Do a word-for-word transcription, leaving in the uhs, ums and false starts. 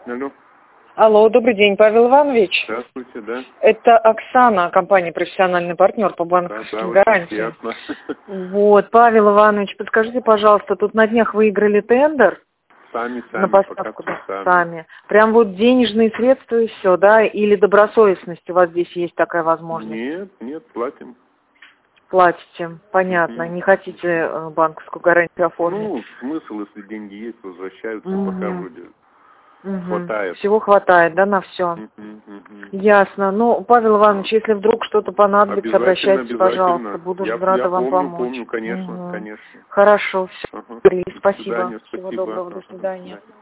Алло. Алло, добрый день, Павел Иванович. Здравствуйте, да. Это Оксана, компания «Профессиональный партнер» по банковским да, да, гарантиям. Вот, Павел Иванович, подскажите, пожалуйста, тут на днях выиграли тендер Сами, сами, на поставку, пока да, сами. сами. Прям вот денежные средства и все, да? Или добросовестность у вас здесь есть такая возможность? Нет, нет, платим. Платите, понятно. Угу. Не хотите э, банковскую гарантию оформить? Ну, смысл, если деньги есть, возвращаются, Угу. пока вроде Угу. хватает. Всего хватает, да, на все? Угу, угу. Ясно. Ну, Павел Иванович, если вдруг что-то понадобится, Обязательно, обращайтесь, обязательно. пожалуйста. Буду Я, рада я вам помню, помочь. помню, конечно, Угу. конечно. Хорошо, все. Ага. До Спасибо. свидания, Всего спасибо. доброго, до Ага, до свидания. свидания.